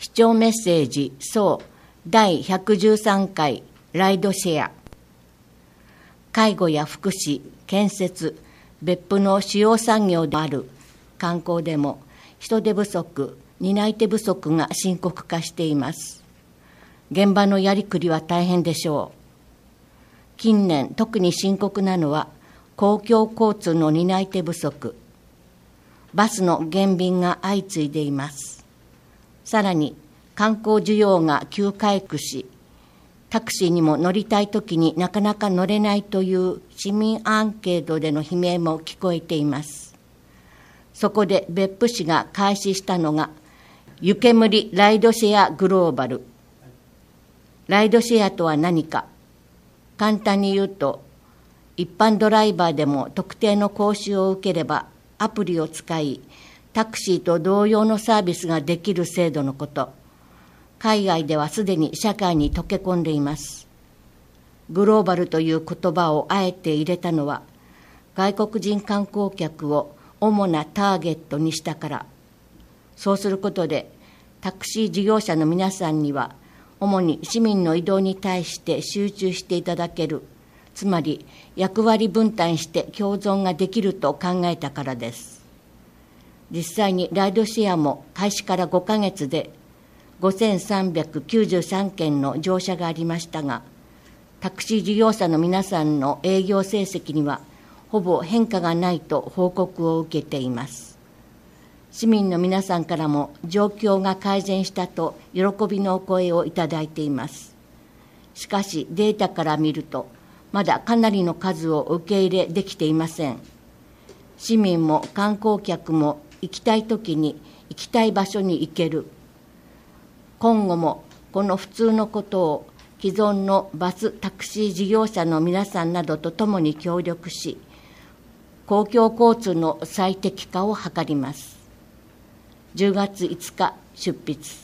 視聴メッセージ第113回ライドシェア。介護や福祉、建設、別府の主要産業である観光でも人手不足、担い手不足が深刻化しています。現場のやりくりは大変でしょう。近年特に深刻なのは公共交通の担い手不足。バスの減便が相次いでいます。さらに観光需要が急回復し、タクシーにも乗りたいときになかなか乗れないという市民アンケートでの悲鳴も聞こえています。そこで別府市が開始したのが湯煙ライドシェアグローバル。ライドシェアとは何か。簡単に言うと、一般ドライバーでも特定の講習を受ければアプリを使い、タクシーと同様のサービスができる制度のこと。海外ではすでに社会に溶け込んでいます。グローバルという言葉をあえて入れたのは、外国人観光客を主なターゲットにしたから。そうすることで、タクシー事業者の皆さんには、主に市民の移動に対して集中していただける。つまり、役割分担して共存ができると考えたからです。実際にライドシェアも開始から5ヶ月で5393件の乗車がありましたが、タクシー事業者の皆さんの営業成績にはほぼ変化がないと報告を受けています。市民の皆さんからも状況が改善したと喜びのお声をいただいています。しかしデータから見ると、まだかなりの数を受け入れできていません。市民も観光客も行きたいときに行きたい場所に行ける。今後もこの普通のことを既存のバス・タクシー事業者の皆さんなどとともに協力し、公共交通の最適化を図ります。10月5日出筆。